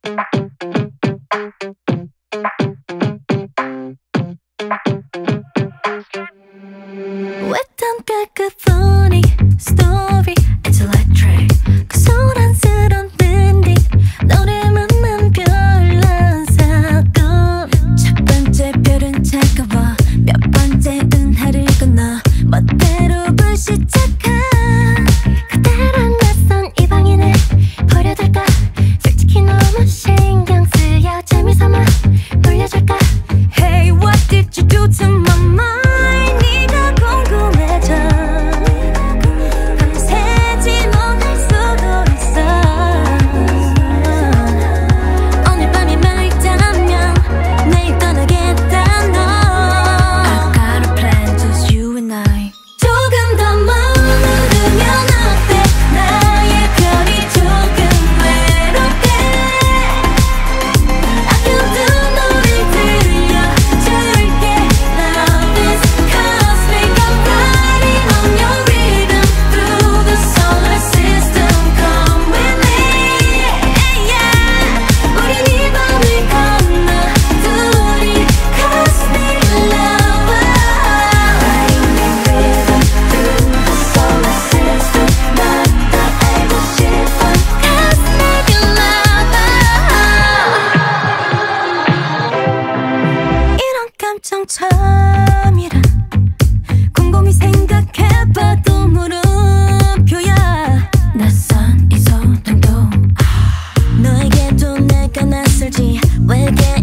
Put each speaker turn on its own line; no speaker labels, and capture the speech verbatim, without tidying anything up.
Wet on cacophony story, it's electric. 그 소란스런 밴딩 노래만만 별난 사건. 첫 번째 별은 차가워 몇 번째 은하를 건너 멋대로 불시착한 그대란 낯선 이 방에는 버려둘까. 솔직히 너무 신경 쓰여 재미삼아 돌려줄까. Hey, what did you do to my mind? 처음이란 곰곰이 생각해봐도 물음표야. 낯선 이 소동도 너에게도 내가 낯설지. 왜게